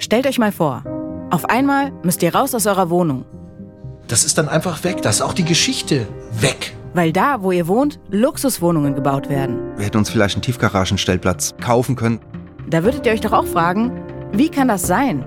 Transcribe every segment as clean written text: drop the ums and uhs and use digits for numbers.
Stellt euch mal vor, auf einmal müsst ihr raus aus eurer Wohnung. Das ist dann einfach weg, da ist auch die Geschichte weg. Weil da, wo ihr wohnt, Luxuswohnungen gebaut werden. Wir hätten uns vielleicht einen Tiefgaragenstellplatz kaufen können. Da würdet ihr euch doch auch fragen, wie kann das sein?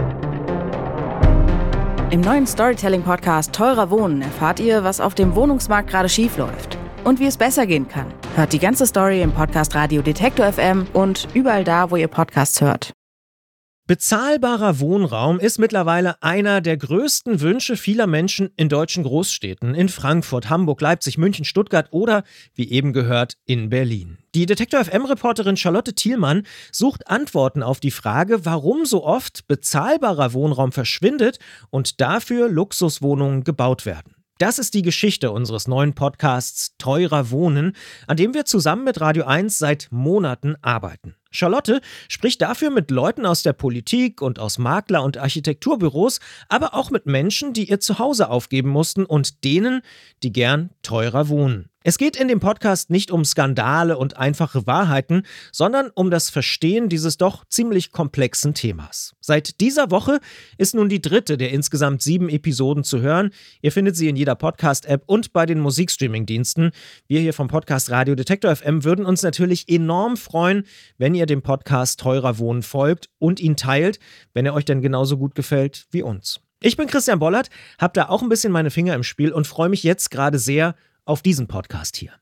Im neuen Storytelling-Podcast Teurer Wohnen erfahrt ihr, was auf dem Wohnungsmarkt gerade schief läuft und wie es besser gehen kann. Hört die ganze Story im Podcast Radio Detektor FM und überall da, wo ihr Podcasts hört. Bezahlbarer Wohnraum ist mittlerweile einer der größten Wünsche vieler Menschen in deutschen Großstädten, in Frankfurt, Hamburg, Leipzig, München, Stuttgart oder, wie eben gehört, in Berlin. Die Detektor FM-Reporterin Charlotte Thielmann sucht Antworten auf die Frage, warum so oft bezahlbarer Wohnraum verschwindet und dafür Luxuswohnungen gebaut werden. Das ist die Geschichte unseres neuen Podcasts Teurer Wohnen, an dem wir zusammen mit Radio 1 seit Monaten arbeiten. Charlotte spricht dafür mit Leuten aus der Politik und aus Makler- und Architekturbüros, aber auch mit Menschen, die ihr Zuhause aufgeben mussten und denen, die gern teurer wohnen. Es geht in dem Podcast nicht um Skandale und einfache Wahrheiten, sondern um das Verstehen dieses doch ziemlich komplexen Themas. Seit dieser Woche ist nun die dritte der insgesamt 7 Episoden zu hören. Ihr findet sie in jeder Podcast-App und bei den Musikstreaming-Diensten. Wir hier vom Podcast Radio Detektor FM würden uns natürlich enorm freuen, wenn ihr dem Podcast Teurer Wohnen folgt und ihn teilt, wenn er euch denn genauso gut gefällt wie uns. Ich bin Christian Bollert, habe da auch ein bisschen meine Finger im Spiel und freue mich jetzt gerade sehr auf diesen Podcast hier.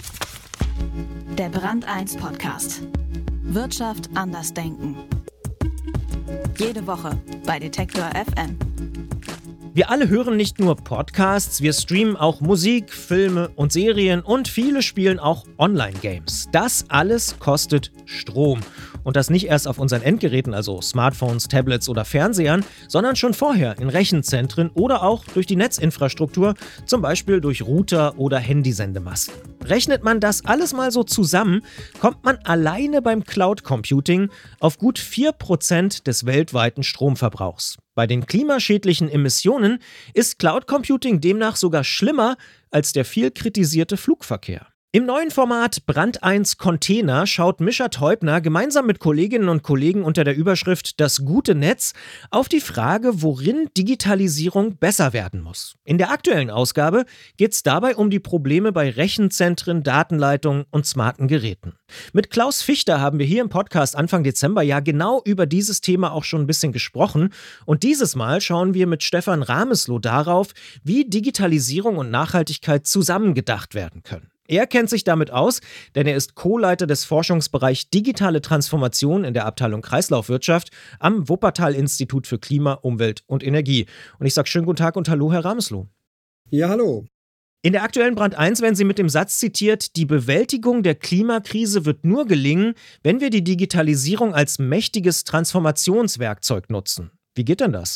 Der Brand 1 Podcast. Wirtschaft anders denken. Jede Woche bei Detektor FM. Wir alle hören nicht nur Podcasts, wir streamen auch Musik, Filme und Serien und viele spielen auch Online-Games. Das alles kostet Strom. Und das nicht erst auf unseren Endgeräten, also Smartphones, Tablets oder Fernsehern, sondern schon vorher in Rechenzentren oder auch durch die Netzinfrastruktur, zum Beispiel durch Router oder Handysendemasten. Rechnet man das alles mal so zusammen, kommt man alleine beim Cloud Computing auf gut 4% des weltweiten Stromverbrauchs. Bei den klimaschädlichen Emissionen ist Cloud Computing demnach sogar schlimmer als der viel kritisierte Flugverkehr. Im neuen Format Brand 1 Container schaut Mischa Teubner gemeinsam mit Kolleginnen und Kollegen unter der Überschrift Das gute Netz auf die Frage, worin Digitalisierung besser werden muss. In der aktuellen Ausgabe geht es dabei um die Probleme bei Rechenzentren, Datenleitungen und smarten Geräten. Mit Klaus Fichter haben wir hier im Podcast Anfang Dezember ja genau über dieses Thema auch schon ein bisschen gesprochen. Und dieses Mal schauen wir mit Stefan Ramesloh darauf, wie Digitalisierung und Nachhaltigkeit zusammengedacht werden können. Er kennt sich damit aus, denn er ist Co-Leiter des Forschungsbereichs Digitale Transformation in der Abteilung Kreislaufwirtschaft am Wuppertal-Institut für Klima, Umwelt und Energie. Und ich sage schönen guten Tag und hallo, Herr Ramesloh. Ja, hallo. In der aktuellen Brand 1 werden Sie mit dem Satz zitiert, die Bewältigung der Klimakrise wird nur gelingen, wenn wir die Digitalisierung als mächtiges Transformationswerkzeug nutzen. Wie geht denn das?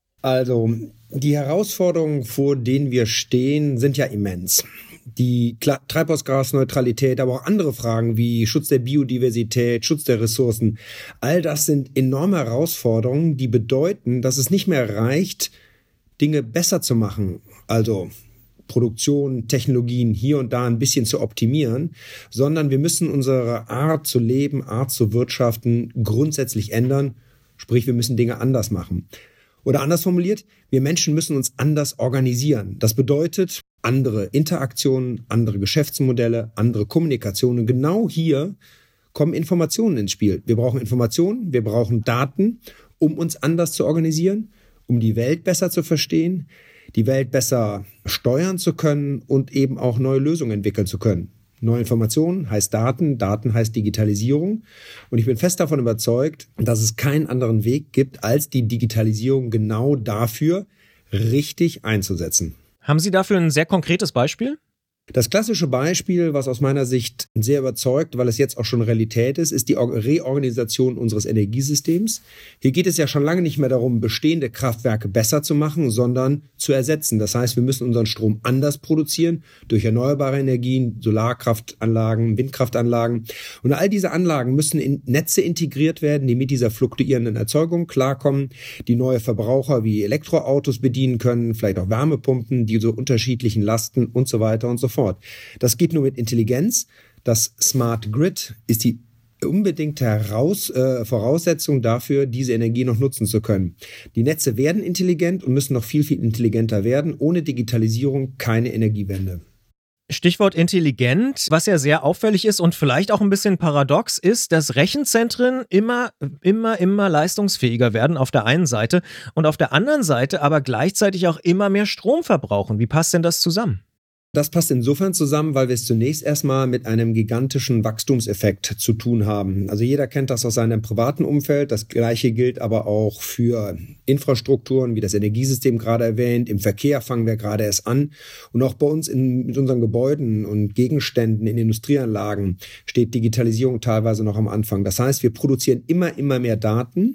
Also, die Herausforderungen, vor denen wir stehen, sind ja immens. Die Treibhausgasneutralität, aber auch andere Fragen wie Schutz der Biodiversität, Schutz der Ressourcen, all das sind enorme Herausforderungen, die bedeuten, dass es nicht mehr reicht, Dinge besser zu machen, also Produktion, Technologien hier und da ein bisschen zu optimieren, sondern wir müssen unsere Art zu leben, Art zu wirtschaften grundsätzlich ändern, sprich wir müssen Dinge anders machen. Oder anders formuliert, wir Menschen müssen uns anders organisieren. Das bedeutet andere Interaktionen, andere Geschäftsmodelle, andere Kommunikationen. Genau hier kommen Informationen ins Spiel. Wir brauchen Informationen, wir brauchen Daten, um uns anders zu organisieren, um die Welt besser zu verstehen, die Welt besser steuern zu können und eben auch neue Lösungen entwickeln zu können. Neue Informationen heißt Daten, Daten heißt Digitalisierung. Und ich bin fest davon überzeugt, dass es keinen anderen Weg gibt, als die Digitalisierung genau dafür richtig einzusetzen. Haben Sie dafür ein sehr konkretes Beispiel? Das klassische Beispiel, was aus meiner Sicht sehr überzeugt, weil es jetzt auch schon Realität ist die Reorganisation unseres Energiesystems. Hier geht es ja schon lange nicht mehr darum, bestehende Kraftwerke besser zu machen, sondern zu ersetzen. Das heißt, wir müssen unseren Strom anders produzieren, durch erneuerbare Energien, Solarkraftanlagen, Windkraftanlagen. Und all diese Anlagen müssen in Netze integriert werden, die mit dieser fluktuierenden Erzeugung klarkommen, die neue Verbraucher wie Elektroautos bedienen können, vielleicht auch Wärmepumpen, die so unterschiedlichen Lasten und so weiter und so fort. Das geht nur mit Intelligenz. Das Smart Grid ist die unbedingte Voraussetzung dafür, diese Energie noch nutzen zu können. Die Netze werden intelligent und müssen noch viel, viel intelligenter werden. Ohne Digitalisierung keine Energiewende. Stichwort intelligent, was ja sehr auffällig ist und vielleicht auch ein bisschen paradox ist, dass Rechenzentren immer leistungsfähiger werden auf der einen Seite und auf der anderen Seite aber gleichzeitig auch immer mehr Strom verbrauchen. Wie passt denn das zusammen? Das passt insofern zusammen, weil wir es zunächst erstmal mit einem gigantischen Wachstumseffekt zu tun haben. Also jeder kennt das aus seinem privaten Umfeld. Das Gleiche gilt aber auch für Infrastrukturen, wie das Energiesystem gerade erwähnt. Im Verkehr fangen wir gerade erst an. Und auch bei uns mit unseren Gebäuden und Gegenständen in Industrieanlagen steht Digitalisierung teilweise noch am Anfang. Das heißt, wir produzieren immer mehr Daten.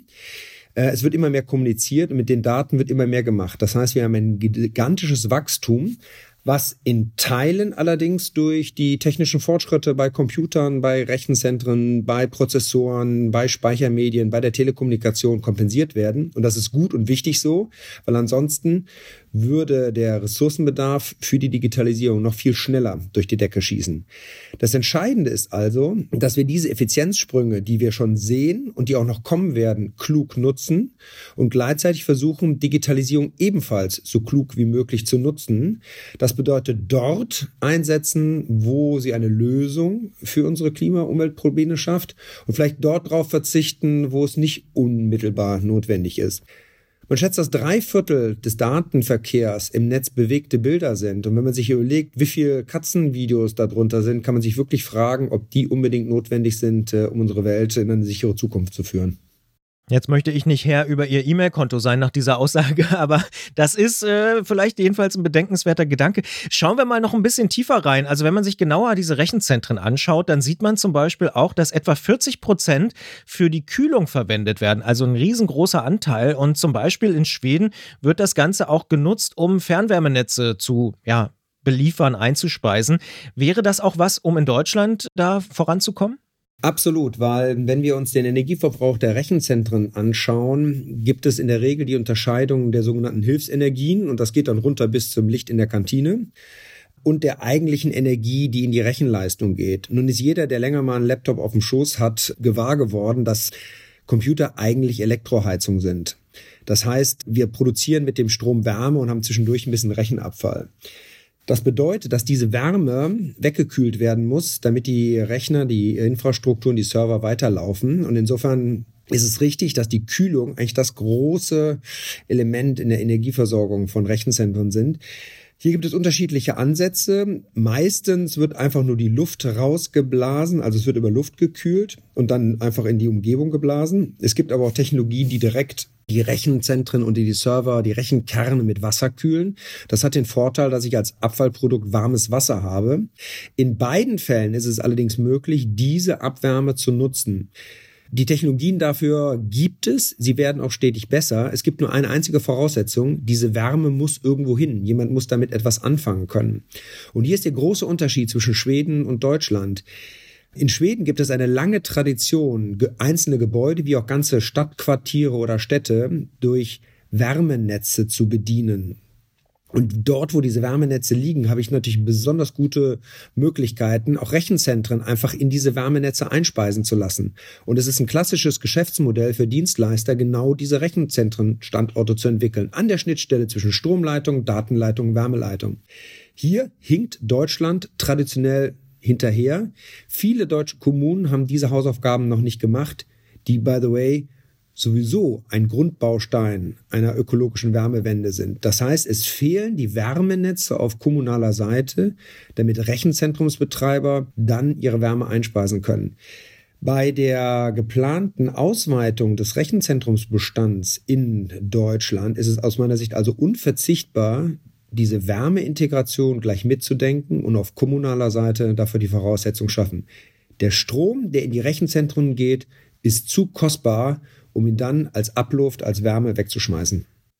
Es wird immer mehr kommuniziert und mit den Daten wird immer mehr gemacht. Das heißt, wir haben ein gigantisches Wachstum, was in Teilen allerdings durch die technischen Fortschritte bei Computern, bei Rechenzentren, bei Prozessoren, bei Speichermedien, bei der Telekommunikation kompensiert werden. Und das ist gut und wichtig so, weil ansonsten würde der Ressourcenbedarf für die Digitalisierung noch viel schneller durch die Decke schießen. Das Entscheidende ist also, dass wir diese Effizienzsprünge, die wir schon sehen und die auch noch kommen werden, klug nutzen und gleichzeitig versuchen, Digitalisierung ebenfalls so klug wie möglich zu nutzen. Das bedeutet dort einsetzen, wo sie eine Lösung für unsere Klima- und Umweltprobleme schafft und vielleicht dort drauf verzichten, wo es nicht unmittelbar notwendig ist. Man schätzt, dass 3/4 des Datenverkehrs im Netz bewegte Bilder sind. Und wenn man sich überlegt, wie viele Katzenvideos darunter sind, kann man sich wirklich fragen, ob die unbedingt notwendig sind, um unsere Welt in eine sichere Zukunft zu führen. Jetzt möchte ich nicht Herr über Ihr E-Mail-Konto sein nach dieser Aussage, aber das ist vielleicht jedenfalls ein bedenkenswerter Gedanke. Schauen wir mal noch ein bisschen tiefer rein. Also wenn man sich genauer diese Rechenzentren anschaut, dann sieht man zum Beispiel auch, dass etwa 40% für die Kühlung verwendet werden. Also ein riesengroßer Anteil. Und zum Beispiel in Schweden wird das Ganze auch genutzt, um Fernwärmenetze zu beliefern, einzuspeisen. Wäre das auch was, um in Deutschland da voranzukommen? Absolut, weil wenn wir uns den Energieverbrauch der Rechenzentren anschauen, gibt es in der Regel die Unterscheidung der sogenannten Hilfsenergien und das geht dann runter bis zum Licht in der Kantine und der eigentlichen Energie, die in die Rechenleistung geht. Nun ist jeder, der länger mal einen Laptop auf dem Schoß hat, gewahr geworden, dass Computer eigentlich Elektroheizung sind. Das heißt, wir produzieren mit dem Strom Wärme und haben zwischendurch ein bisschen Rechenabfall. Das bedeutet, dass diese Wärme weggekühlt werden muss, damit die Rechner, die Infrastrukturen, die Server weiterlaufen. Und insofern ist es richtig, dass die Kühlung eigentlich das große Element in der Energieversorgung von Rechenzentren sind. Hier gibt es unterschiedliche Ansätze. Meistens wird einfach nur die Luft rausgeblasen, also es wird über Luft gekühlt und dann einfach in die Umgebung geblasen. Es gibt aber auch Technologien, die direkt die Rechenzentren und die Server, die Rechenkerne mit Wasser kühlen. Das hat den Vorteil, dass ich als Abfallprodukt warmes Wasser habe. In beiden Fällen ist es allerdings möglich, diese Abwärme zu nutzen. Die Technologien dafür gibt es, sie werden auch stetig besser. Es gibt nur eine einzige Voraussetzung, diese Wärme muss irgendwo hin. Jemand muss damit etwas anfangen können. Und hier ist der große Unterschied zwischen Schweden und Deutschland. In Schweden gibt es eine lange Tradition, einzelne Gebäude wie auch ganze Stadtquartiere oder Städte durch Wärmenetze zu bedienen. Und dort, wo diese Wärmenetze liegen, habe ich natürlich besonders gute Möglichkeiten, auch Rechenzentren einfach in diese Wärmenetze einspeisen zu lassen. Und es ist ein klassisches Geschäftsmodell für Dienstleister, genau diese Rechenzentren-Standorte zu entwickeln, an der Schnittstelle zwischen Stromleitung, Datenleitung, Wärmeleitung. Hier hinkt Deutschland traditionell hinterher. Viele deutsche Kommunen haben diese Hausaufgaben noch nicht gemacht, die, by the way, sowieso ein Grundbaustein einer ökologischen Wärmewende sind. Das heißt, es fehlen die Wärmenetze auf kommunaler Seite, damit Rechenzentrumsbetreiber dann ihre Wärme einspeisen können. Bei der geplanten Ausweitung des Rechenzentrumsbestands in Deutschland ist es aus meiner Sicht also unverzichtbar, diese Wärmeintegration gleich mitzudenken und auf kommunaler Seite dafür die Voraussetzung schaffen. Der Strom, der in die Rechenzentren geht, ist zu kostbar, um ihn dann als Abluft, als Wärme wegzuschmeißen.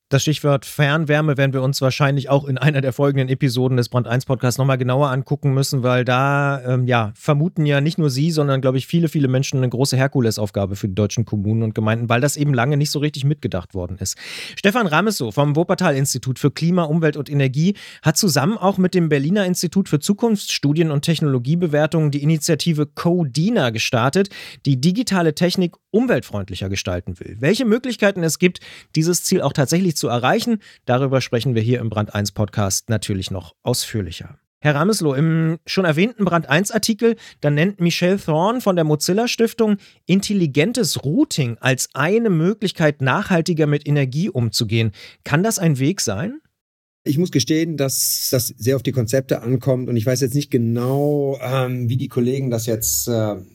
Das Stichwort Fernwärme werden wir uns wahrscheinlich auch in einer der folgenden Episoden des Brand 1 Podcasts nochmal genauer angucken müssen, weil da vermuten ja nicht nur Sie, sondern glaube ich viele, viele Menschen eine große Herkulesaufgabe für die deutschen Kommunen und Gemeinden, weil das eben lange nicht so richtig mitgedacht worden ist. Stefan Ramesow vom Wuppertal-Institut für Klima, Umwelt und Energie hat zusammen auch mit dem Berliner Institut für Zukunftsstudien und Technologiebewertungen die Initiative CoDINA gestartet, die digitale Technik umweltfreundlicher gestalten will. Welche Möglichkeiten es gibt, dieses Ziel auch tatsächlich zu erreichen, darüber sprechen wir hier im Brand 1 Podcast natürlich noch ausführlicher. Herr Ramesow, im schon erwähnten Brand 1 Artikel, da nennt Michelle Thorn von der Mozilla Stiftung intelligentes Routing als eine Möglichkeit, nachhaltiger mit Energie umzugehen. Kann das ein Weg sein? Ich muss gestehen, dass das sehr auf die Konzepte ankommt und ich weiß jetzt nicht genau, wie die Kollegen das jetzt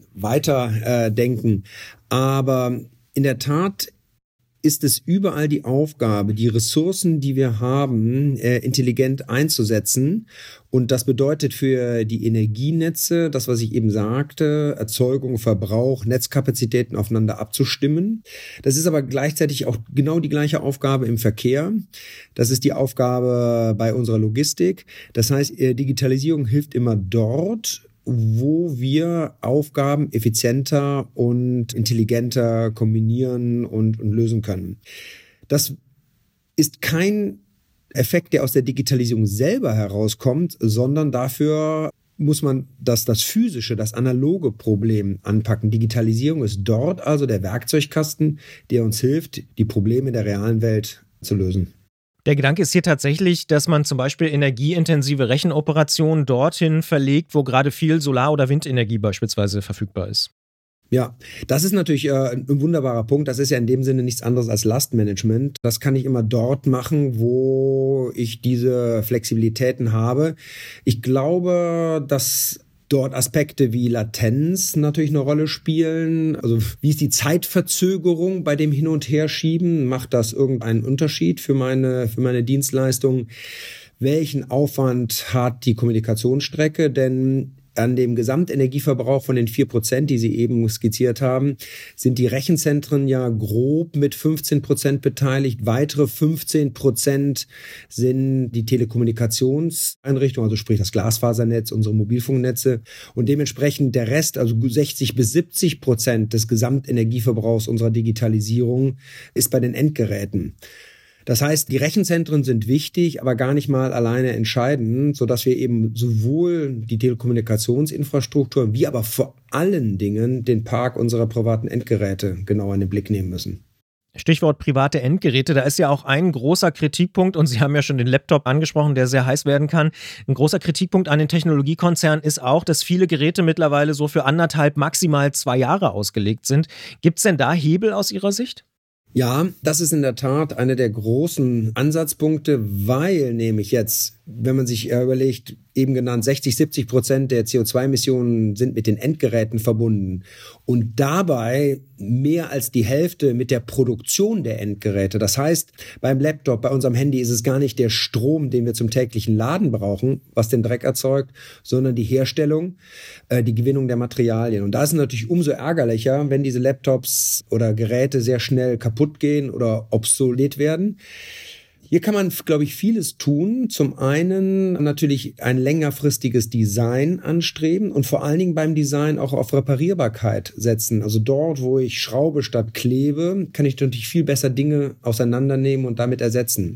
weiter denken. Aber in der Tat ist es überall die Aufgabe, die Ressourcen, die wir haben, intelligent einzusetzen. Und das bedeutet für die Energienetze, das, was ich eben sagte, Erzeugung, Verbrauch, Netzkapazitäten aufeinander abzustimmen. Das ist aber gleichzeitig auch genau die gleiche Aufgabe im Verkehr. Das ist die Aufgabe bei unserer Logistik. Das heißt, Digitalisierung hilft immer dort, wo wir Aufgaben effizienter und intelligenter kombinieren und lösen können. Das ist kein Effekt, der aus der Digitalisierung selber herauskommt, sondern dafür muss man das physische, das analoge Problem anpacken. Digitalisierung ist dort also der Werkzeugkasten, der uns hilft, die Probleme der realen Welt zu lösen. Der Gedanke ist hier tatsächlich, dass man zum Beispiel energieintensive Rechenoperationen dorthin verlegt, wo gerade viel Solar- oder Windenergie beispielsweise verfügbar ist. Ja, das ist natürlich ein wunderbarer Punkt. Das ist ja in dem Sinne nichts anderes als Lastmanagement. Das kann ich immer dort machen, wo ich diese Flexibilitäten habe. Ich glaube, dass dort Aspekte wie Latenz natürlich eine Rolle spielen. Also wie ist die Zeitverzögerung bei dem Hin- und Herschieben? Macht das irgendeinen Unterschied für meine Dienstleistung? Welchen Aufwand hat die Kommunikationsstrecke? Denn an dem Gesamtenergieverbrauch von den 4%, die Sie eben skizziert haben, sind die Rechenzentren ja grob mit 15% beteiligt. Weitere 15% sind die Telekommunikationseinrichtungen, also sprich das Glasfasernetz, unsere Mobilfunknetze. Und dementsprechend der Rest, also 60-70% des Gesamtenergieverbrauchs unserer Digitalisierung, ist bei den Endgeräten. Das heißt, die Rechenzentren sind wichtig, aber gar nicht mal alleine entscheidend, sodass wir eben sowohl die Telekommunikationsinfrastruktur wie aber vor allen Dingen den Park unserer privaten Endgeräte genauer in den Blick nehmen müssen. Stichwort private Endgeräte, da ist ja auch ein großer Kritikpunkt, und Sie haben ja schon den Laptop angesprochen, der sehr heiß werden kann. Ein großer Kritikpunkt an den Technologiekonzernen ist auch, dass viele Geräte mittlerweile so für 1,5, maximal 2 Jahre ausgelegt sind. Gibt es denn da Hebel aus Ihrer Sicht? Ja, das ist in der Tat einer der großen Ansatzpunkte, weil nämlich jetzt, wenn man sich überlegt, eben genannt, 60-70% der CO2-Emissionen sind mit den Endgeräten verbunden und dabei mehr als die Hälfte mit der Produktion der Endgeräte. Das heißt, beim Laptop, bei unserem Handy ist es gar nicht der Strom, den wir zum täglichen Laden brauchen, was den Dreck erzeugt, sondern die Herstellung, die Gewinnung der Materialien. Und da ist es natürlich umso ärgerlicher, wenn diese Laptops oder Geräte sehr schnell kaputt gehen oder obsolet werden. Hier kann man, glaube ich, vieles tun. Zum einen natürlich ein längerfristiges Design anstreben und vor allen Dingen beim Design auch auf Reparierbarkeit setzen. Also dort, wo ich schraube statt klebe, kann ich natürlich viel besser Dinge auseinandernehmen und damit ersetzen.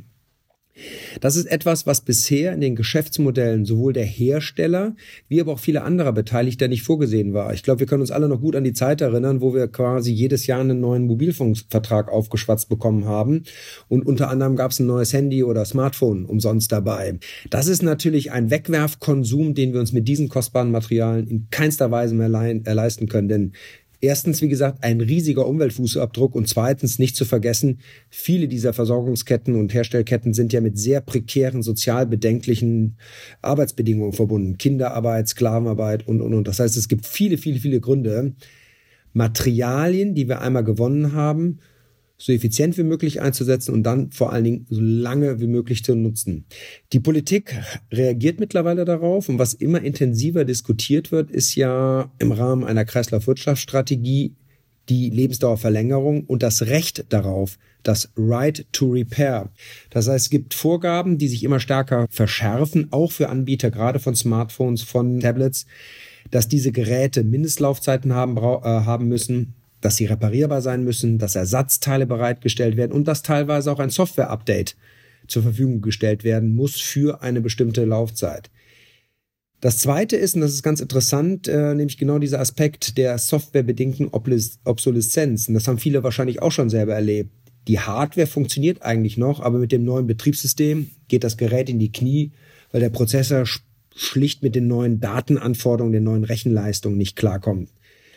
Das ist etwas, was bisher in den Geschäftsmodellen sowohl der Hersteller wie aber auch viele anderer Beteiligter nicht vorgesehen war. Ich glaube, wir können uns alle noch gut an die Zeit erinnern, wo wir quasi jedes Jahr einen neuen Mobilfunkvertrag aufgeschwatzt bekommen haben und unter anderem gab es ein neues Handy oder Smartphone umsonst dabei. Das ist natürlich ein Wegwerfkonsum, den wir uns mit diesen kostbaren Materialien in keinster Weise mehr leisten können, denn erstens, wie gesagt, ein riesiger Umweltfußabdruck und zweitens, nicht zu vergessen, viele dieser Versorgungsketten und Herstellketten sind ja mit sehr prekären, sozial bedenklichen Arbeitsbedingungen verbunden. Kinderarbeit, Sklavenarbeit und. Das heißt, es gibt viele, viele, viele Gründe, Materialien, die wir einmal gewonnen haben, so effizient wie möglich einzusetzen und dann vor allen Dingen so lange wie möglich zu nutzen. Die Politik reagiert mittlerweile darauf und was immer intensiver diskutiert wird, ist ja im Rahmen einer Kreislaufwirtschaftsstrategie die Lebensdauerverlängerung und das Recht darauf, das Right to Repair. Das heißt, es gibt Vorgaben, die sich immer stärker verschärfen, auch für Anbieter, gerade von Smartphones, von Tablets, dass diese Geräte Mindestlaufzeiten haben müssen, dass sie reparierbar sein müssen, dass Ersatzteile bereitgestellt werden und dass teilweise auch ein Software-Update zur Verfügung gestellt werden muss für eine bestimmte Laufzeit. Das Zweite ist, und das ist ganz interessant, nämlich genau dieser Aspekt der softwarebedingten Obsoleszenz. Und das haben viele wahrscheinlich auch schon selber erlebt. Die Hardware funktioniert eigentlich noch, aber mit dem neuen Betriebssystem geht das Gerät in die Knie, weil der Prozessor schlicht mit den neuen Datenanforderungen, den neuen Rechenleistungen nicht klarkommt.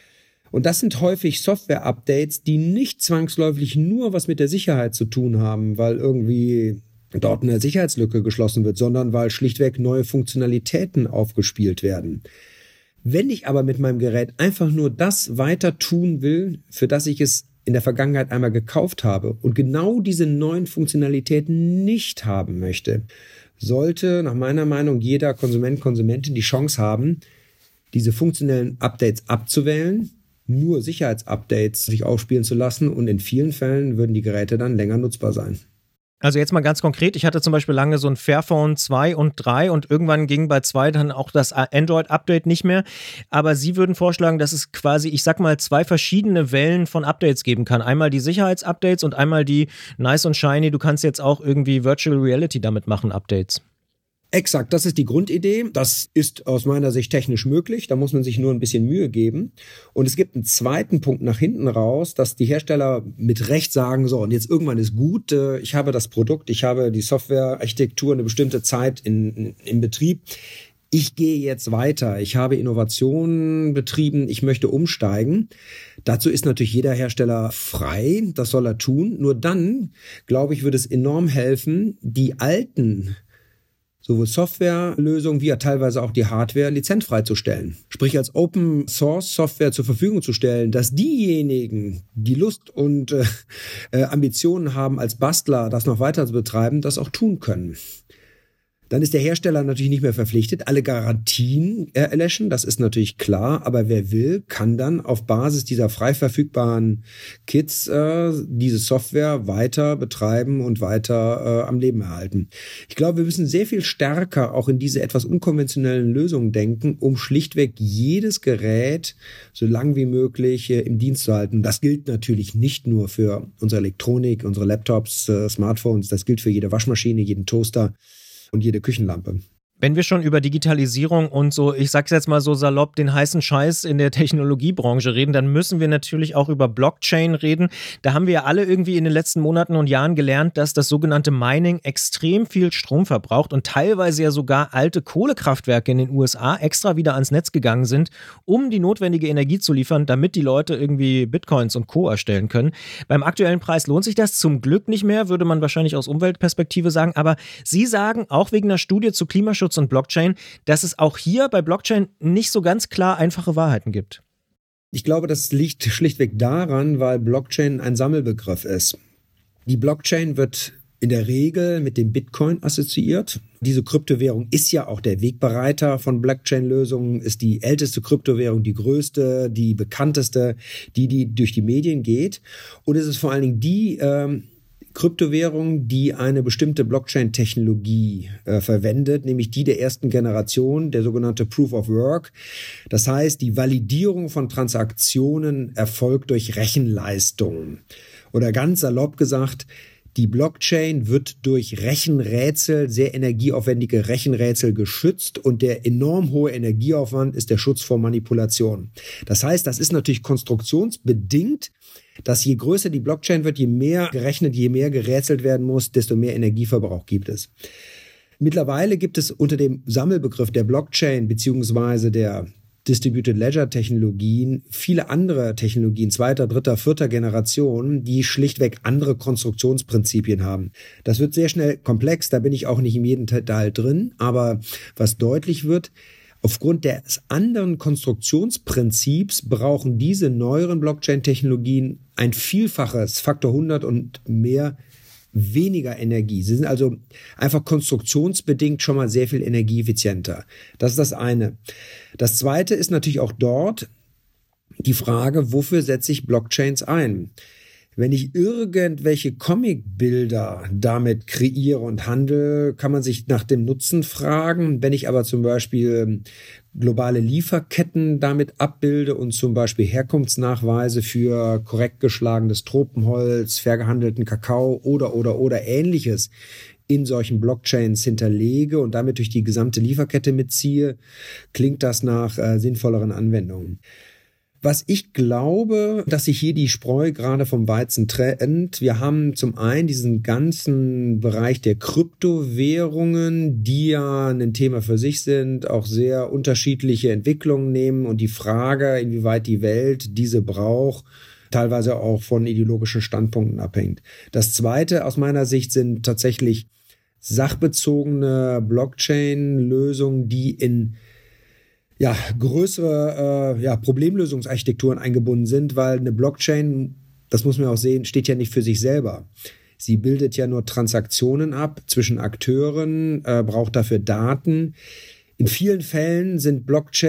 Und das sind häufig Software-Updates, die nicht zwangsläufig nur was mit der Sicherheit zu tun haben, weil irgendwie dort eine Sicherheitslücke geschlossen wird, sondern weil schlichtweg neue Funktionalitäten aufgespielt werden. Wenn ich aber mit meinem Gerät einfach nur das weiter tun will, für das ich es in der Vergangenheit einmal gekauft habe und genau diese neuen Funktionalitäten nicht haben möchte, sollte nach meiner Meinung jeder Konsument, Konsumentin die Chance haben, diese funktionellen Updates abzuwählen, nur Sicherheitsupdates sich aufspielen zu lassen und in vielen Fällen würden die Geräte dann länger nutzbar sein. Also jetzt mal ganz konkret, ich hatte zum Beispiel lange so ein Fairphone 2 und 3 und irgendwann ging bei 2 dann auch das Android-Update nicht mehr. Aber Sie würden vorschlagen, dass es quasi, ich sag mal, 2 verschiedene Wellen von Updates geben kann. Einmal die Sicherheitsupdates und einmal die nice und shiny, du kannst jetzt auch irgendwie Virtual Reality damit machen, Updates. Exakt, das ist die Grundidee. Das ist aus meiner Sicht technisch möglich. Da muss man sich nur ein bisschen Mühe geben. Und es gibt einen zweiten Punkt nach hinten raus, dass die Hersteller mit Recht sagen, so, und jetzt irgendwann ist gut, ich habe das Produkt, ich habe die Softwarearchitektur eine bestimmte Zeit im Betrieb. Ich gehe jetzt weiter. Ich habe Innovationen betrieben. Ich möchte umsteigen. Dazu ist natürlich jeder Hersteller frei. Das soll er tun. Nur dann, glaube ich, würde es enorm helfen, die alten sowohl Softwarelösungen wie ja teilweise auch die Hardware lizenzfrei zu stellen. Sprich als Open-Source-Software zur Verfügung zu stellen, dass diejenigen, die Lust und Ambitionen haben, als Bastler das noch weiter zu betreiben, das auch tun können. Dann ist der Hersteller natürlich nicht mehr verpflichtet, alle Garantien erlöschen, das ist natürlich klar, aber wer will, kann dann auf Basis dieser frei verfügbaren Kits diese Software weiter betreiben und weiter am Leben erhalten. Ich glaube, wir müssen sehr viel stärker auch in diese etwas unkonventionellen Lösungen denken, um schlichtweg jedes Gerät so lang wie möglich im Dienst zu halten. Das gilt natürlich nicht nur für unsere Elektronik, unsere Laptops, Smartphones, das gilt für jede Waschmaschine, jeden Toaster und jede Küchenlampe. Wenn wir schon über Digitalisierung und so, ich sag's jetzt mal so salopp, den heißen Scheiß in der Technologiebranche reden, dann müssen wir natürlich auch über Blockchain reden. Da haben wir ja alle irgendwie in den letzten Monaten und Jahren gelernt, dass das sogenannte Mining extrem viel Strom verbraucht und teilweise ja sogar alte Kohlekraftwerke in den USA extra wieder ans Netz gegangen sind, um die notwendige Energie zu liefern, damit die Leute irgendwie Bitcoins und Co. erstellen können. Beim aktuellen Preis lohnt sich das zum Glück nicht mehr, würde man wahrscheinlich aus Umweltperspektive sagen. Aber Sie sagen, auch wegen einer Studie zu Klimaschutz und Blockchain, dass es auch hier bei Blockchain nicht so ganz klar einfache Wahrheiten gibt. Ich glaube, das liegt schlichtweg daran, weil Blockchain ein Sammelbegriff ist. Die Blockchain wird in der Regel mit dem Bitcoin assoziiert. Diese Kryptowährung ist ja auch der Wegbereiter von Blockchain-Lösungen, ist die älteste Kryptowährung, die größte, die bekannteste, die durch die Medien geht. Und es ist vor allen Dingen die Kryptowährung, die eine bestimmte Blockchain-Technologie verwendet, nämlich die der ersten Generation, der sogenannte Proof of Work. Das heißt, die Validierung von Transaktionen erfolgt durch Rechenleistung. Oder ganz salopp gesagt, die Blockchain wird durch Rechenrätsel, sehr energieaufwendige Rechenrätsel geschützt und der enorm hohe Energieaufwand ist der Schutz vor Manipulation. Das heißt, das ist natürlich konstruktionsbedingt, dass je größer die Blockchain wird, je mehr gerechnet, je mehr gerätselt werden muss, desto mehr Energieverbrauch gibt es. Mittlerweile gibt es unter dem Sammelbegriff der Blockchain beziehungsweise der Distributed Ledger Technologien viele andere Technologien, 2., 3., 4. Generation, die schlichtweg andere Konstruktionsprinzipien haben. Das wird sehr schnell komplex, da bin ich auch nicht in jedem Teil drin, aber was deutlich wird, aufgrund des anderen Konstruktionsprinzips brauchen diese neueren Blockchain-Technologien ein Vielfaches, Faktor 100 und mehr, weniger Energie. Sie sind also einfach konstruktionsbedingt schon mal sehr viel energieeffizienter. Das ist das eine. Das zweite ist natürlich auch dort die Frage, wofür setze ich Blockchains ein? Wenn ich irgendwelche Comicbilder damit kreiere und handle, kann man sich nach dem Nutzen fragen. Wenn ich aber zum Beispiel globale Lieferketten damit abbilde und zum Beispiel Herkunftsnachweise für korrekt geschlagenes Tropenholz, fair gehandelten Kakao oder Ähnliches in solchen Blockchains hinterlege und damit durch die gesamte Lieferkette mitziehe, klingt das nach sinnvolleren Anwendungen. Was ich glaube, dass sich hier die Spreu gerade vom Weizen trennt. Wir haben zum einen diesen ganzen Bereich der Kryptowährungen, die ja ein Thema für sich sind, auch sehr unterschiedliche Entwicklungen nehmen und die Frage, inwieweit die Welt diese braucht, teilweise auch von ideologischen Standpunkten abhängt. Das Zweite aus meiner Sicht sind tatsächlich sachbezogene Blockchain-Lösungen, die in größere Problemlösungsarchitekturen eingebunden sind, weil eine Blockchain, das muss man auch sehen, steht ja nicht für sich selber. Sie bildet ja nur Transaktionen ab zwischen Akteuren, braucht dafür Daten. In vielen Fällen sind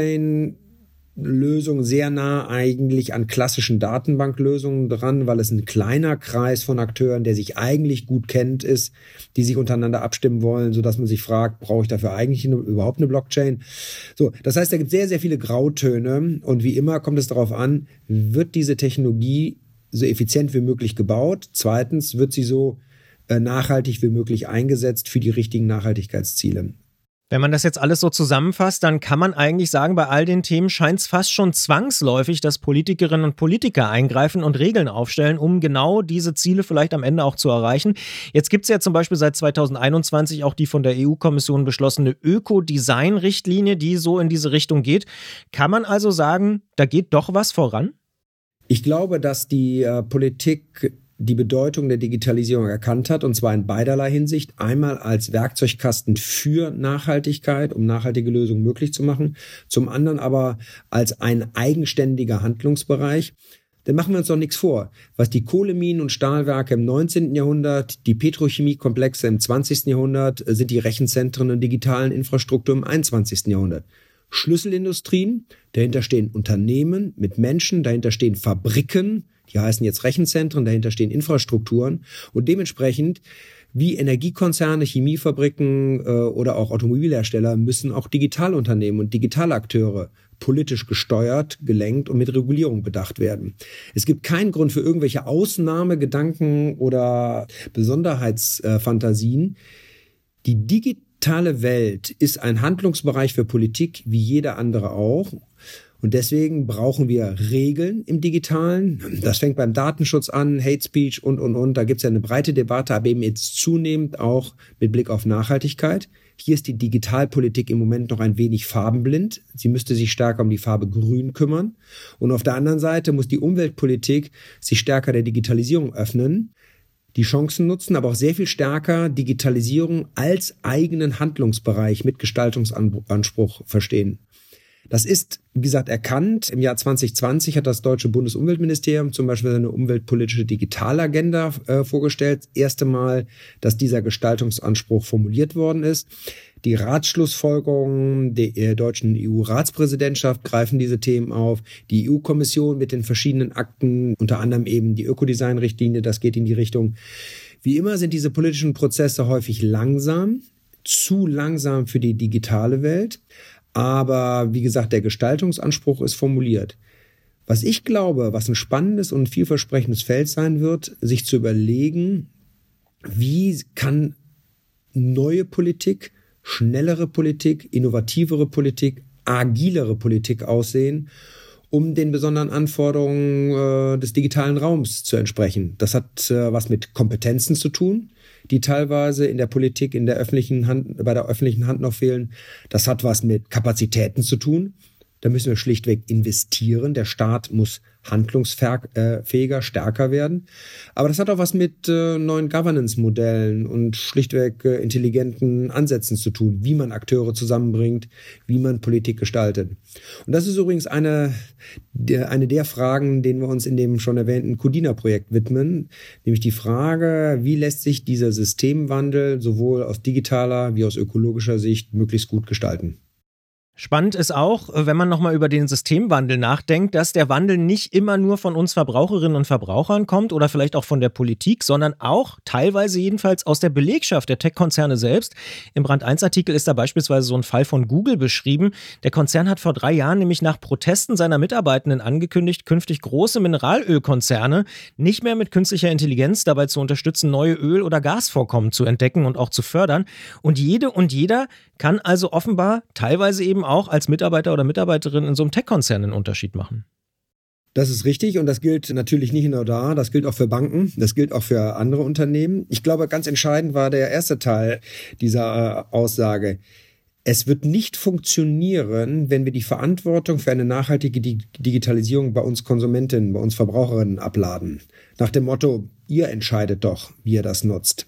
Blockchain-Lösungen sehr nah eigentlich an klassischen Datenbanklösungen dran, weil es ein kleiner Kreis von Akteuren, der sich eigentlich gut kennt, ist, die sich untereinander abstimmen wollen, sodass man sich fragt, brauche ich dafür eigentlich überhaupt eine Blockchain? So, das heißt, da gibt es sehr, sehr viele Grautöne und wie immer kommt es darauf an, wird diese Technologie so effizient wie möglich gebaut? Zweitens, wird sie so nachhaltig wie möglich eingesetzt für die richtigen Nachhaltigkeitsziele? Wenn man das jetzt alles so zusammenfasst, dann kann man eigentlich sagen, bei all den Themen scheint es fast schon zwangsläufig, dass Politikerinnen und Politiker eingreifen und Regeln aufstellen, um genau diese Ziele vielleicht am Ende auch zu erreichen. Jetzt gibt es ja zum Beispiel seit 2021 auch die von der EU-Kommission beschlossene Ökodesign-Richtlinie, die so in diese Richtung geht. Kann man also sagen, da geht doch was voran? Ich glaube, dass die Politik die Bedeutung der Digitalisierung erkannt hat, und zwar in beiderlei Hinsicht. Einmal als Werkzeugkasten für Nachhaltigkeit, um nachhaltige Lösungen möglich zu machen. Zum anderen aber als ein eigenständiger Handlungsbereich. Denn machen wir uns doch nichts vor. Was die Kohleminen und Stahlwerke im 19. Jahrhundert, die Petrochemiekomplexe im 20. Jahrhundert, sind die Rechenzentren und digitalen Infrastruktur im 21. Jahrhundert. Schlüsselindustrien, dahinter stehen Unternehmen mit Menschen, dahinter stehen Fabriken, die heißen jetzt Rechenzentren, dahinter stehen Infrastrukturen und dementsprechend wie Energiekonzerne, Chemiefabriken oder auch Automobilhersteller müssen auch Digitalunternehmen und Digitalakteure politisch gesteuert, gelenkt und mit Regulierung bedacht werden. Es gibt keinen Grund für irgendwelche Ausnahmegedanken oder Besonderheitsfantasien. Die digitale Welt ist ein Handlungsbereich für Politik wie jeder andere auch. Und deswegen brauchen wir Regeln im Digitalen. Das fängt beim Datenschutz an, Hate Speech und. Da gibt es ja eine breite Debatte, aber eben jetzt zunehmend auch mit Blick auf Nachhaltigkeit. Hier ist die Digitalpolitik im Moment noch ein wenig farbenblind. Sie müsste sich stärker um die Farbe Grün kümmern. Und auf der anderen Seite muss die Umweltpolitik sich stärker der Digitalisierung öffnen, die Chancen nutzen, aber auch sehr viel stärker Digitalisierung als eigenen Handlungsbereich mit Gestaltungsanspruch verstehen. Das ist, wie gesagt, erkannt. Im Jahr 2020 hat das deutsche Bundesumweltministerium zum Beispiel eine umweltpolitische Digitalagenda vorgestellt. Das erste Mal, dass dieser Gestaltungsanspruch formuliert worden ist. Die Ratsschlussfolgerungen der deutschen EU-Ratspräsidentschaft greifen diese Themen auf. Die EU-Kommission mit den verschiedenen Akten, unter anderem eben die Ökodesign-Richtlinie, das geht in die Richtung. Wie immer sind diese politischen Prozesse häufig langsam, zu langsam für die digitale Welt. Aber wie gesagt, der Gestaltungsanspruch ist formuliert. Was ich glaube, was ein spannendes und vielversprechendes Feld sein wird, sich zu überlegen, wie kann neue Politik, schnellere Politik, innovativere Politik, agilere Politik aussehen, um den besonderen Anforderungen des digitalen Raums zu entsprechen. Das hat was mit Kompetenzen zu tun, die teilweise in der Politik, bei der öffentlichen Hand noch fehlen. Das hat was mit Kapazitäten zu tun. Da müssen wir schlichtweg investieren. Der Staat muss handlungsfähiger, stärker werden. Aber das hat auch was mit neuen Governance-Modellen und schlichtweg intelligenten Ansätzen zu tun, wie man Akteure zusammenbringt, wie man Politik gestaltet. Und das ist übrigens eine der Fragen, denen wir uns in dem schon erwähnten Codina-Projekt widmen, nämlich die Frage, wie lässt sich dieser Systemwandel sowohl aus digitaler wie aus ökologischer Sicht möglichst gut gestalten. Spannend ist auch, wenn man nochmal über den Systemwandel nachdenkt, dass der Wandel nicht immer nur von uns Verbraucherinnen und Verbrauchern kommt oder vielleicht auch von der Politik, sondern auch teilweise jedenfalls aus der Belegschaft der Tech-Konzerne selbst. Im Brand-1-Artikel ist da beispielsweise so ein Fall von Google beschrieben. Der Konzern hat vor 3 Jahren nämlich nach Protesten seiner Mitarbeitenden angekündigt, künftig große Mineralölkonzerne nicht mehr mit künstlicher Intelligenz dabei zu unterstützen, neue Öl- oder Gasvorkommen zu entdecken und auch zu fördern. Und jede und jeder kann also offenbar teilweise eben auch als Mitarbeiter oder Mitarbeiterin in so einem Tech-Konzern einen Unterschied machen. Das ist richtig und das gilt natürlich nicht nur da, das gilt auch für Banken, das gilt auch für andere Unternehmen. Ich glaube, ganz entscheidend war der erste Teil dieser Aussage. Es wird nicht funktionieren, wenn wir die Verantwortung für eine nachhaltige Digitalisierung bei uns Konsumentinnen, bei uns Verbraucherinnen abladen. Nach dem Motto, ihr entscheidet doch, wie ihr das nutzt.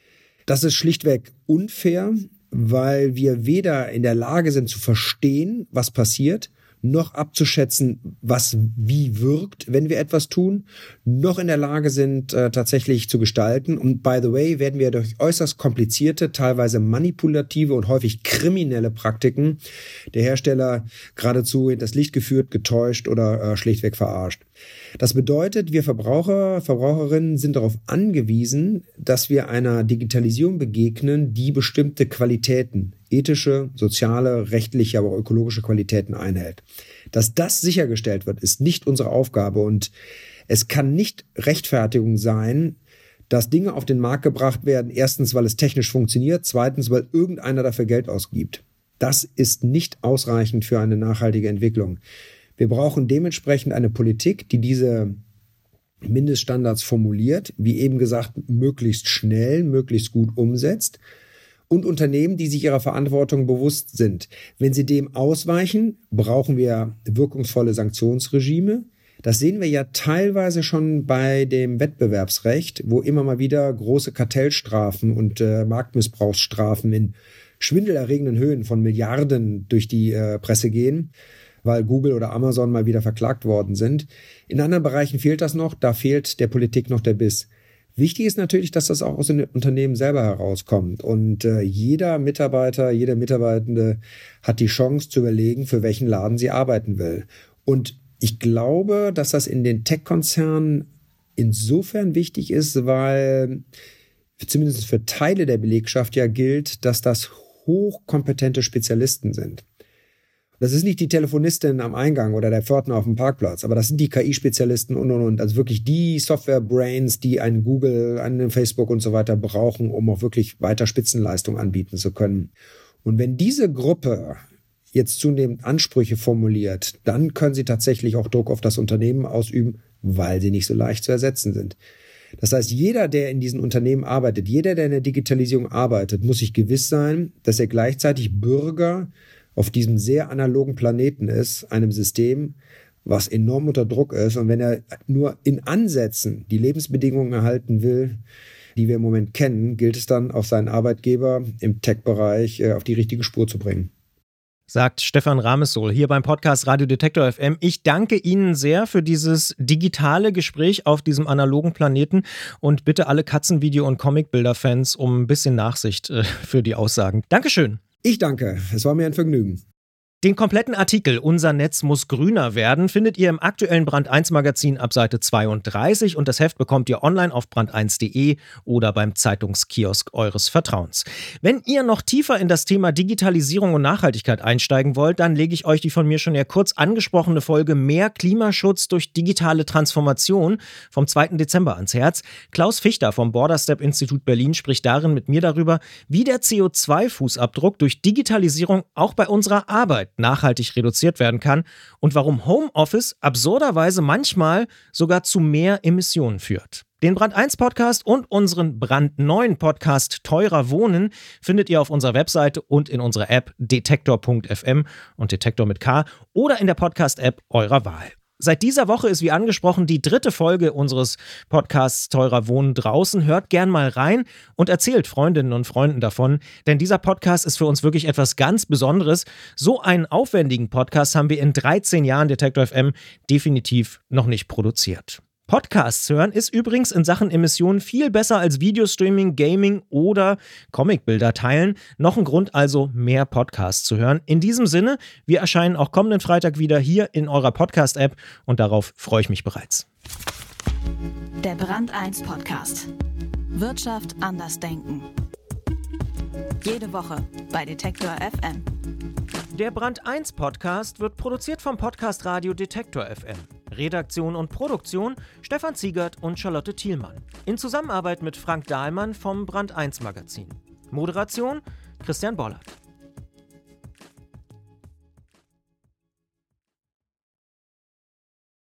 Das ist schlichtweg unfair, weil wir weder in der Lage sind zu verstehen, was passiert, noch abzuschätzen, was wie wirkt, wenn wir etwas tun, noch in der Lage sind, tatsächlich zu gestalten. Und by the way, werden wir durch äußerst komplizierte, teilweise manipulative und häufig kriminelle Praktiken der Hersteller geradezu hinters Licht geführt, getäuscht oder schlichtweg verarscht. Das bedeutet, wir Verbraucherinnen sind darauf angewiesen, dass wir einer Digitalisierung begegnen, die bestimmte Qualitäten, ethische, soziale, rechtliche, aber auch ökologische Qualitäten einhält. Dass das sichergestellt wird, ist nicht unsere Aufgabe und es kann nicht Rechtfertigung sein, dass Dinge auf den Markt gebracht werden, erstens, weil es technisch funktioniert, zweitens, weil irgendeiner dafür Geld ausgibt. Das ist nicht ausreichend für eine nachhaltige Entwicklung. Wir brauchen dementsprechend eine Politik, die diese Mindeststandards formuliert, wie eben gesagt, möglichst schnell, möglichst gut umsetzt und Unternehmen, die sich ihrer Verantwortung bewusst sind. Wenn sie dem ausweichen, brauchen wir wirkungsvolle Sanktionsregime. Das sehen wir ja teilweise schon bei dem Wettbewerbsrecht, wo immer mal wieder große Kartellstrafen und Marktmissbrauchsstrafen in schwindelerregenden Höhen von Milliarden durch die Presse gehen, weil Google oder Amazon mal wieder verklagt worden sind. In anderen Bereichen fehlt das noch, da fehlt der Politik noch der Biss. Wichtig ist natürlich, dass das auch aus den Unternehmen selber herauskommt und jeder Mitarbeiter, jede Mitarbeitende hat die Chance zu überlegen, für welchen Laden sie arbeiten will. Und ich glaube, dass das in den Tech-Konzernen insofern wichtig ist, weil zumindest für Teile der Belegschaft ja gilt, dass das hochkompetente Spezialisten sind. Das ist nicht die Telefonistin am Eingang oder der Pförtner auf dem Parkplatz, aber das sind die KI-Spezialisten und. Also wirklich die Software-Brains, die ein Google, ein Facebook und so weiter brauchen, um auch wirklich weiter Spitzenleistung anbieten zu können. Und wenn diese Gruppe jetzt zunehmend Ansprüche formuliert, dann können sie tatsächlich auch Druck auf das Unternehmen ausüben, weil sie nicht so leicht zu ersetzen sind. Das heißt, jeder, der in diesen Unternehmen arbeitet, jeder, der in der Digitalisierung arbeitet, muss sich gewiss sein, dass er gleichzeitig Bürger auf diesem sehr analogen Planeten ist, einem System, was enorm unter Druck ist. Und wenn er nur in Ansätzen die Lebensbedingungen erhalten will, die wir im Moment kennen, gilt es dann, auf seinen Arbeitgeber im Tech-Bereich auf die richtige Spur zu bringen. Sagt Stefan Ramessohl hier beim Podcast Radio Detektor FM. Ich danke Ihnen sehr für dieses digitale Gespräch auf diesem analogen Planeten und bitte alle Katzenvideo- und Comicbilder-Fans um ein bisschen Nachsicht für die Aussagen. Dankeschön. Ich danke, es war mir ein Vergnügen. Den kompletten Artikel "Unser Netz muss grüner werden" findet ihr im aktuellen Brand 1 Magazin ab Seite 32 und das Heft bekommt ihr online auf brand1.de oder beim Zeitungskiosk eures Vertrauens. Wenn ihr noch tiefer in das Thema Digitalisierung und Nachhaltigkeit einsteigen wollt, dann lege ich euch die von mir schon ja kurz angesprochene Folge "Mehr Klimaschutz durch digitale Transformation" vom 2. Dezember ans Herz. Klaus Fichter vom Borderstep-Institut Berlin spricht darin mit mir darüber, wie der CO2-Fußabdruck durch Digitalisierung auch bei unserer Arbeit nachhaltig reduziert werden kann und warum Homeoffice absurderweise manchmal sogar zu mehr Emissionen führt. Den Brand 1 Podcast und unseren brandneuen Podcast Teurer Wohnen findet ihr auf unserer Webseite und in unserer App detektor.fm und Detektor mit K oder in der Podcast-App eurer Wahl. Seit dieser Woche ist wie angesprochen die 3. Folge unseres Podcasts Teurer Wohnen draußen. Hört gern mal rein und erzählt Freundinnen und Freunden davon, denn dieser Podcast ist für uns wirklich etwas ganz Besonderes. So einen aufwendigen Podcast haben wir in 13 Jahren Detektor FM definitiv noch nicht produziert. Podcasts hören ist übrigens in Sachen Emissionen viel besser als Videostreaming, Gaming oder Comicbilder teilen. Noch ein Grund also, mehr Podcasts zu hören. In diesem Sinne, wir erscheinen auch kommenden Freitag wieder hier in eurer Podcast-App und darauf freue ich mich bereits. Der Brand 1 Podcast. Wirtschaft anders denken. Jede Woche bei Detektor FM. Der Brand 1 Podcast wird produziert vom Podcast Radio Detektor FM. Redaktion und Produktion Stefan Ziegert und Charlotte Thielmann. In Zusammenarbeit mit Frank Dahlmann vom Brand 1 Magazin. Moderation Christian Bollert.